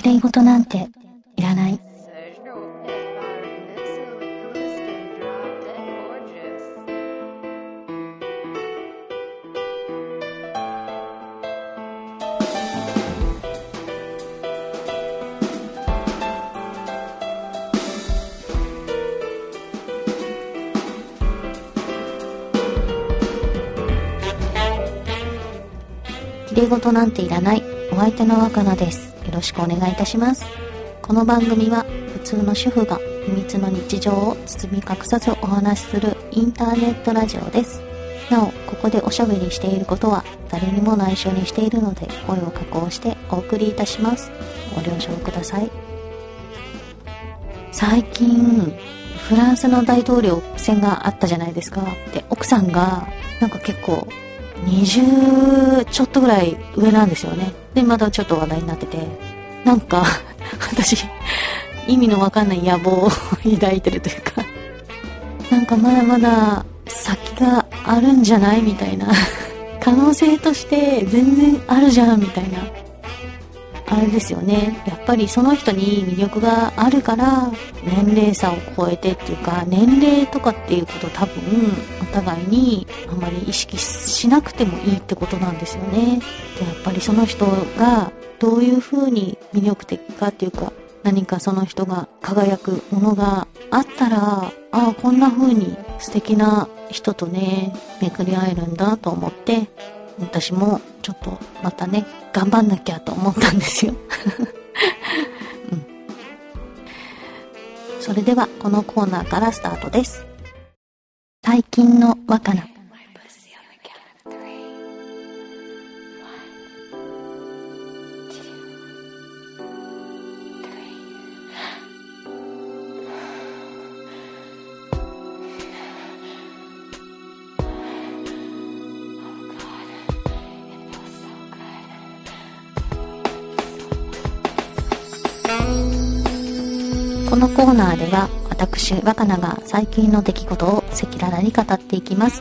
綺麗事なんていらない。綺麗事なんていらない。お相手の若菜です。よろしくお願いいたします。この番組は普通の主婦が秘密の日常を包み隠さずお話しするインターネットラジオです。なお、ここでおしゃべりしていることは誰にも内緒にしているので、声を加工してお送りいたします。ご了承ください。最近フランスの大統領選があったじゃないですか。で、奥さんがなんか結構20ちょっとぐらい上なんですよね。で、またちょっと話題になってて、なんか私意味のわかんない野望を抱いてるというか、なんかまだまだ先があるんじゃないみたいな可能性として全然あるじゃんみたいな、あれですよね。やっぱりその人に魅力があるから年齢差を超えてっていうか、年齢とかっていうこと多分お互いにあまり意識しなくてもいいってことなんですよね。で、やっぱりその人がどういう風に魅力的かっていうか、何かその人が輝くものがあったら、ああ、こんな風に素敵な人とね巡り会えるんだと思って、私もちょっとまたね頑張んなきゃと思ったんですよ、うん、それではこのコーナーからスタートです。最近の若菜。このコーナーでは私若菜が最近の出来事を赤裸々に語っていきます。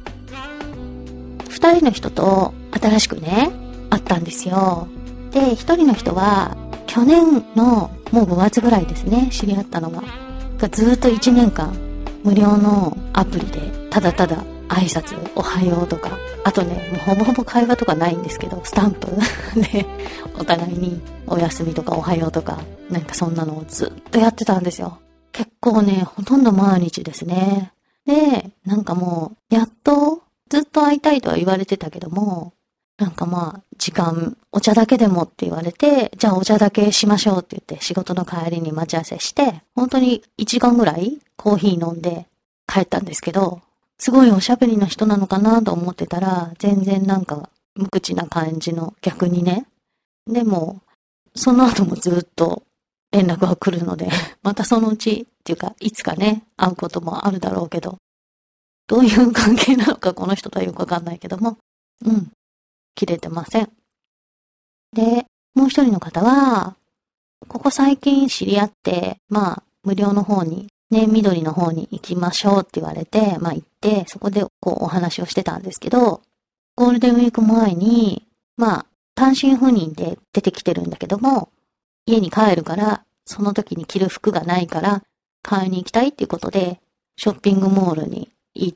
二人の人と新しくね会ったんですよ。で、一人の人は去年のもう5月ぐらいですね、知り合ったのがずっと1年間無料のアプリでただただ挨拶おはようとか、あとねもうほぼほぼ会話とかないんですけど、スタンプでお互いにお休みとかおはようとか、なんかそんなのをずっとやってたんですよ。結構ね、ほとんど毎日ですね。で、なんかもうやっとずっと会いたいとは言われてたけども、なんかまあ時間お茶だけでもって言われて、じゃあお茶だけしましょうって言って仕事の帰りに待ち合わせして、本当に1時間ぐらいコーヒー飲んで帰ったんですけど、すごいおしゃべりな人なのかなと思ってたら、全然なんか無口な感じの、逆にね。でもその後もずっと連絡が来るのでまたそのうちっていうかいつかね会うこともあるだろうけど、どういう関係なのかこの人とはよくわかんないけども、切れてません。で、もう一人の方はここ最近知り合って、まあ無料の方にね、緑の方に行きましょうって言われて、まあ行って、そこでこうお話をしてたんですけど、ゴールデンウィーク前に、まあ単身赴任で出てきてるんだけども、家に帰るから、その時に着る服がないから、買いに行きたいっていうことで、ショッピングモールに行って、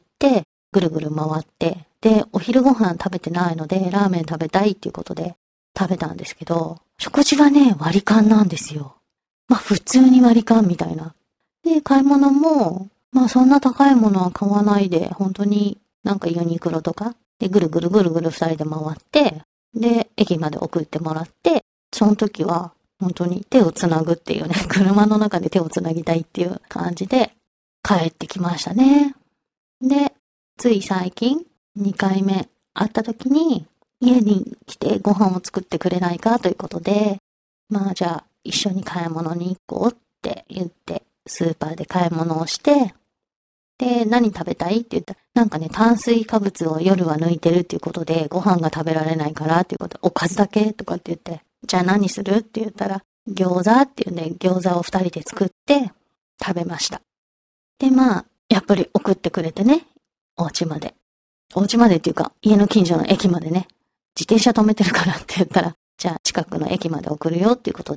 ぐるぐる回って、で、お昼ご飯食べてないので、ラーメン食べたいっていうことで食べたんですけど、食事はね、割り勘なんですよ。まあ普通に割り勘みたいな。で、買い物も、まあそんな高いものは買わないで、本当になんかユニクロとか、で、ぐるぐるぐるぐる二人で回って、で、駅まで送ってもらって、その時は本当に手をつなぐっていうね、車の中で手をつなぎたいっていう感じで帰ってきましたね。で、つい最近2回目会った時に家に来てご飯を作ってくれないかということで、まあじゃあ一緒に買い物に行こうって言ってスーパーで買い物をして、で、何食べたいって言ったら、なんかね、炭水化物を夜は抜いてるっていうことで、ご飯が食べられないからっていうことで、おかずだけとかって言って、じゃあ何するって言ったら、餃子っていうね、餃子を2人で作って食べました。で、まあ、やっぱり送ってくれてね、お家まで。お家までっていうか、家の近所の駅までね、自転車止めてるからって言ったら、じゃあ近くの駅まで送るよっていうことで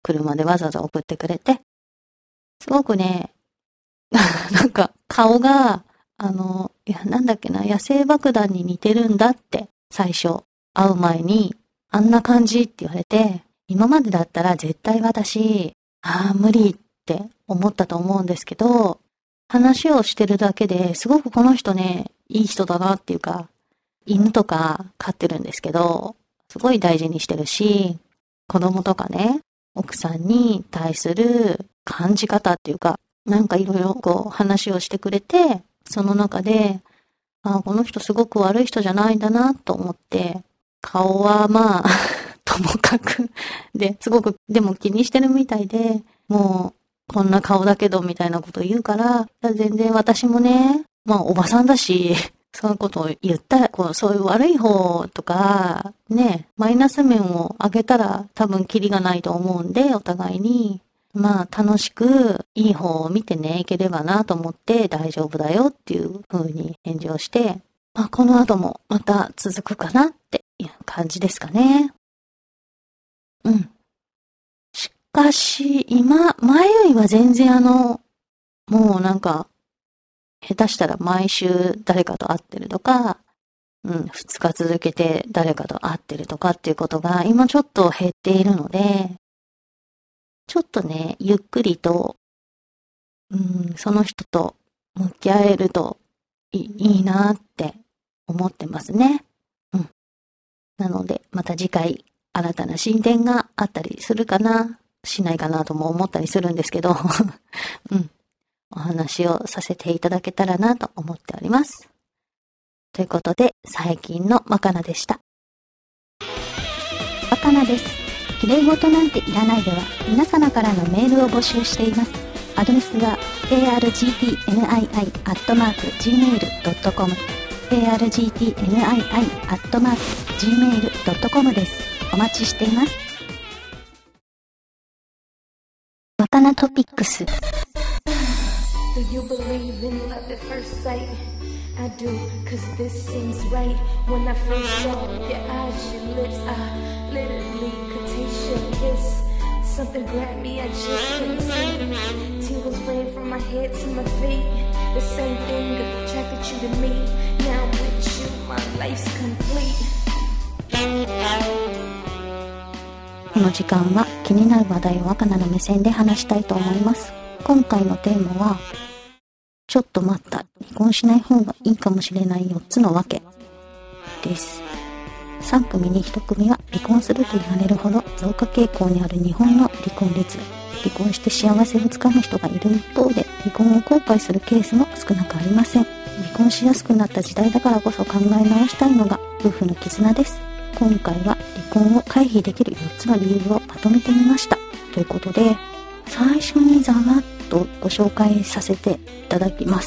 車でわざわざ送ってくれて、すごくね、なんか顔が、なんだっけな、野生爆弾に似てるんだって最初会う前にあんな感じって言われて、今までだったら絶対私、無理って思ったと思うんですけど、話をしてるだけですごくこの人ね、いい人だなっていうか、犬とか飼ってるんですけど、すごい大事にしてるし、子供とかね、奥さんに対する感じ方っていうか、なんかいろいろこう話をしてくれて、その中で、この人すごく悪い人じゃないんだなと思って、顔はまあ、ともかく、で、すごくでも気にしてるみたいで、もうこんな顔だけどみたいなことを言うから、全然私もね、まあおばさんだし、そういうことを言ったら、そういう悪い方とか、ね、マイナス面を上げたら多分キリがないと思うんで、お互いに。まあ楽しくいい方を見てね、いければなと思って大丈夫だよっていう風に返事をして、この後もまた続くかなっていう感じですかね。しかし、前よりは全然もうなんか、下手したら毎週誰かと会ってるとか、2日続けて誰かと会ってるとかっていうことが今ちょっと減っているので、ちょっとね、ゆっくりと、その人と向き合えるといいなって思ってますね。なので、また次回、新たな進展があったりするかな、しないかなとも思ったりするんですけど、お話をさせていただけたらなと思っております。ということで、最近のマカナでした。 マカナです。綺麗事なんていらないでは皆様からのメールを募集しています。アドレスは argtnii@gmail.com argtnii@gmail.com です。お待ちしています。マカナトピックス。 Do you believe in love at first sight? I do, cause this seems right. When I first saw your eyes, your lips, I literally could taste your kiss. Something grabbed me, I just couldn't see. Tingles ran from my head to my feet. The same thing attracted you to me. Now with you, my life's complete. この時間は気になる話題を若菜の目線で話したいと思います。今回のテーマは、ちょっと待った、離婚しない方がいいかもしれない4つのわけです。3組に1組は離婚すると言われるほど増加傾向にある日本の離婚率。離婚して幸せをつかむ人がいる一方で、離婚を後悔するケースも少なくありません。離婚しやすくなった時代だからこそ考え直したいのが夫婦の絆です。今回は離婚を回避できる4つの理由をまとめてみました。ということで、最初にざらっとご紹介させていただきます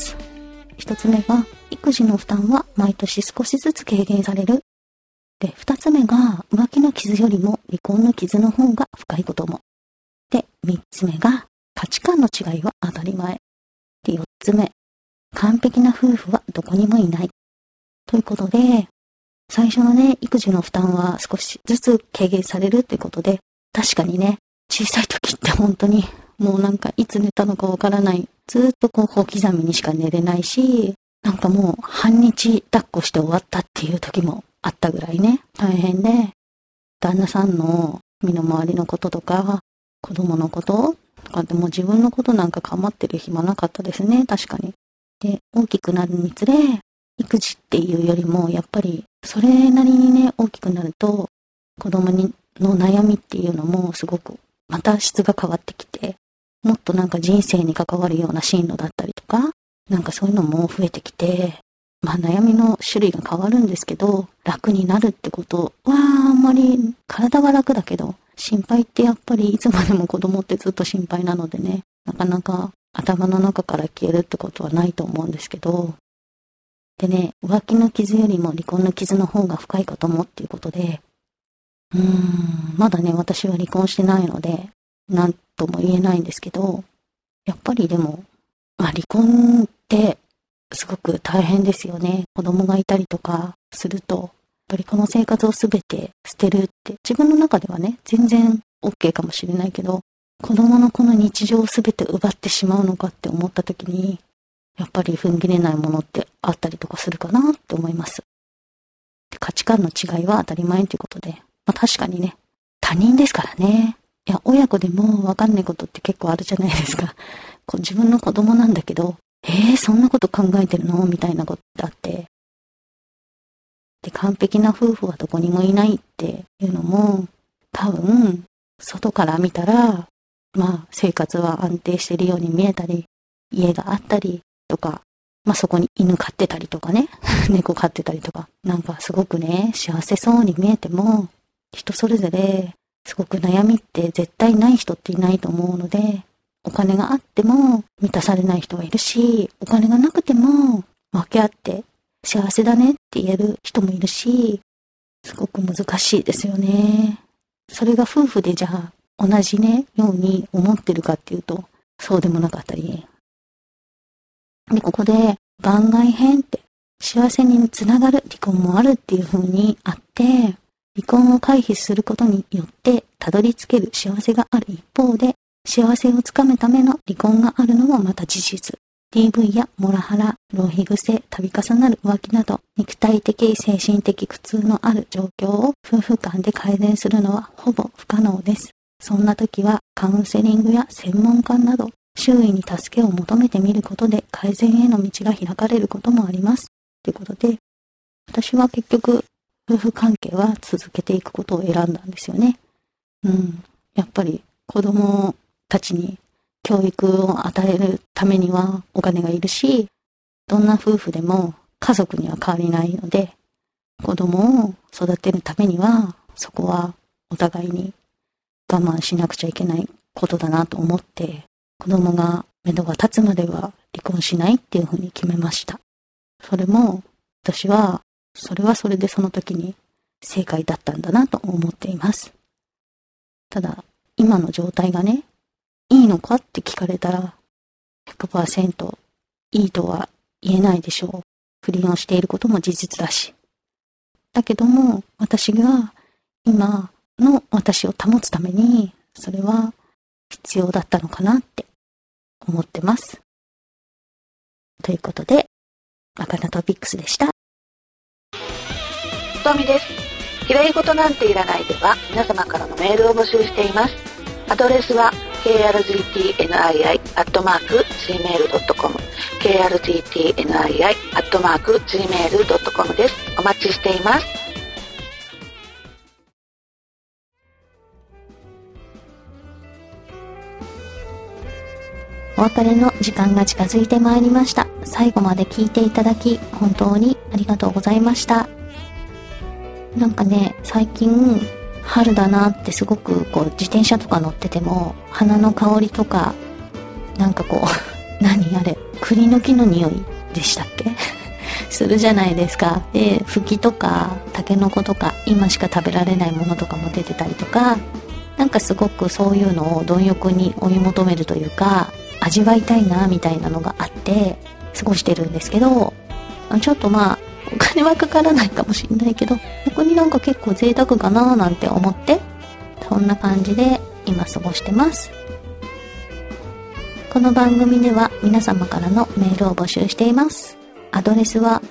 。1つ目が、育児の負担は毎年少しずつ軽減される。で、2つ目が、浮気の傷よりも離婚の傷の方が深いことも。で、3つ目が、価値観の違いは当たり前。で、4つ目、完璧な夫婦はどこにもいない。ということで、最初のね、育児の負担は少しずつ軽減されるということで、確かにね、小さい時って本当に、もうなんかいつ寝たのかわからない。ずっと小刻みにしか寝れないし、なんかもう半日抱っこして終わったっていう時もあったぐらいね、大変で、旦那さんの身の回りのこととか、子供のこととかでも自分のことなんか構ってる暇なかったですね、確かに。で、大きくなるにつれ、育児っていうよりも、やっぱりそれなりにね、大きくなると、子供の悩みっていうのもすごくまた質が変わってきて、もっとなんか人生に関わるような進路だったりとか、なんかそういうのも増えてきて、まあ悩みの種類が変わるんですけど、楽になるってことはあんまり、体は楽だけど、心配ってやっぱりいつまでも子供ってずっと心配なのでね、なかなか頭の中から消えるってことはないと思うんですけど、でね、浮気の傷よりも離婚の傷の方が深いこともっていうことで、まだね、私は離婚してないので、なんとも言えないんですけど、やっぱりでも、離婚ってすごく大変ですよね。子供がいたりとかすると、やっぱりこの生活をすべて捨てるって、自分の中ではね、全然 OK かもしれないけど、 子供のこの日常をすべて奪ってしまうのかって思った時に、やっぱり踏ん切れないものってあったりとかするかなって思います。価値観の違いは当たり前ということで、確かにね、他人ですからね。いや、親子でもわかんないことって結構あるじゃないですか。自分の子供なんだけど、そんなこと考えてるのみたいなことってあって。で、完璧な夫婦はどこにもいないっていうのも、多分、外から見たら、生活は安定してるように見えたり、家があったりとか、そこに犬飼ってたりとかね、猫飼ってたりとか、なんかすごくね、幸せそうに見えても、人それぞれ、すごく悩みって絶対ない人っていないと思うので、お金があっても満たされない人はいるし、お金がなくても分け合って幸せだねって言える人もいるし、すごく難しいですよね。それが夫婦でじゃあ同じね、ように思ってるかっていうと、そうでもなかったり。で、ここで番外編って幸せにつながる離婚もあるっていう風にあって、離婚を回避することによってたどり着ける幸せがある一方で、幸せをつかむための離婚があるのもまた事実。DV やモラハラ、浪費癖、度重なる浮気など、肉体的、精神的苦痛のある状況を夫婦間で改善するのはほぼ不可能です。そんな時はカウンセリングや専門家など、周囲に助けを求めてみることで改善への道が開かれることもあります。ということで、私は結局、夫婦関係は続けていくことを選んだんですよね。やっぱり子供たちに教育を与えるためにはお金がいるし、どんな夫婦でも家族には変わりないので、子供を育てるためにはそこはお互いに我慢しなくちゃいけないことだなと思って、子供が目処が立つまでは離婚しないっていうふうに決めました。それも私はそれはそれでその時に正解だったんだなと思っています。ただ今の状態がね、いいのかって聞かれたら 100% いいとは言えないでしょう。不倫をしていることも事実だし。だけども私が今の私を保つためにそれは必要だったのかなって思ってます。ということで、バカなトピックスでした。 ひとみです。きれい事なんていらないでは皆様からのメールを募集しています。アドレスはkrgtnii@gmail.com krgtnii@gmail.com です。お待ちしています。 お別れの時間が近づいてまいりました。最後まで聞いていただき本当にありがとうございました。なんかね、最近春だなってすごく自転車とか乗ってても花の香りとかなんか何あれ、栗の木の匂いでしたっけするじゃないですか。で、フキとかタケノコとか今しか食べられないものとかも出てたりとか、なんかすごくそういうのを貪欲に追い求めるというか味わいたいなみたいなのがあって過ごしてるんですけど、ちょっとお金はかからないかもしれないけど、逆になんか結構贅沢かななんて思って、そんな感じで今過ごしてます。この番組では皆様からのメールを募集しています。アドレスは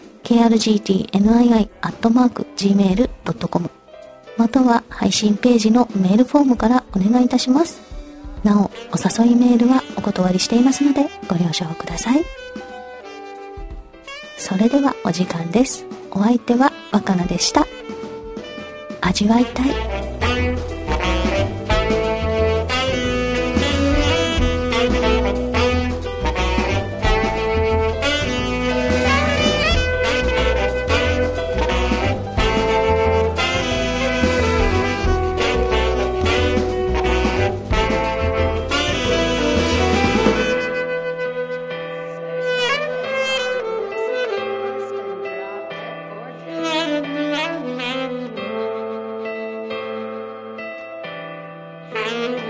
krgtnii@gmail.com または配信ページのメールフォームからお願いいたします。なお、お誘いメールはお断りしていますのでご了承ください。それではお時間です。お相手は若菜でした。味わいたい。 Mm-hmm.